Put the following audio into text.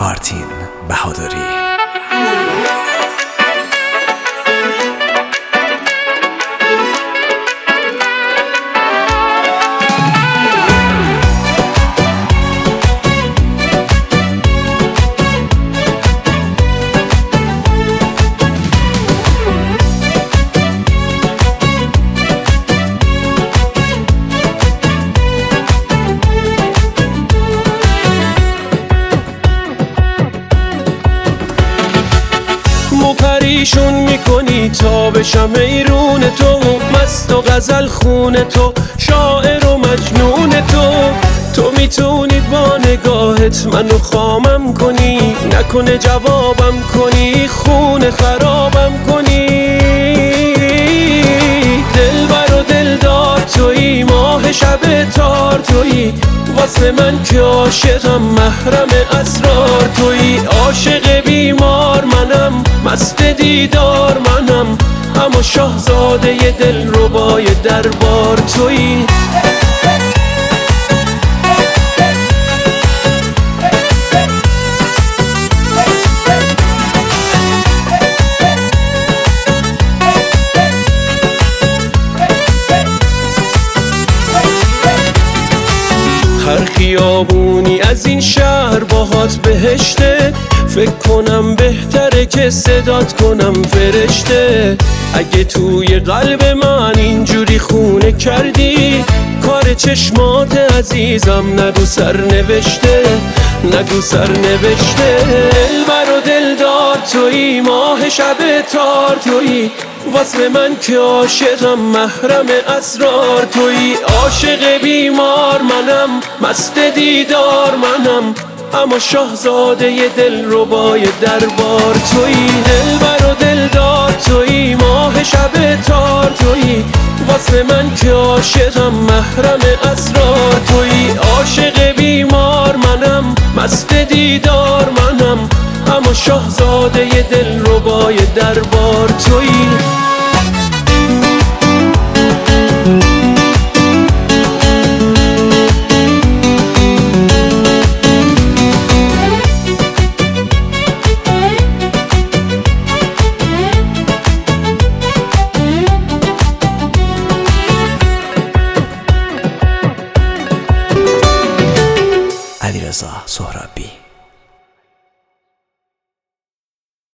مارتین بهادری. پریشون میکنی تا بشم حیرون تو، مست و غزل خون تو، شاعر و مجنون تو میتونی با نگاهت منو خامم کنی، نکنه جوابم کنی، خون خرابم کنی. دلبر و دلدار تویی، ماه شب تار تویی، واسه من که عاشقم محرم اسرار تویی. عاشق بیمار منم، مست دیدار منم، اما شاهزاده ی دلربای دربار تویی. هر خیابونی از این شهر باهات بهشته، فکر کنم بهتره که صدات کنم فرشته. اگه توی قلب من اینجوری خونه کردی، کار چشمات عزیزم نگو سرنوشته، نگو سرنوشته. دلبر و دلدار تویی، ماه شب تار تویی، واسه من که عاشقم محرم اسرار تویی. عاشق بیمار منم، مست دیدار منم، اما شاهزاده ی دلربای دربار تویی. دلبر و دلدار تویی، ماه شب تار تویی، واسه من که عاشقم محرم اسرار تویی. عاشق بیمار منم، مست دیدار منم، اما شاهزاده ی دلربای دربار تویی.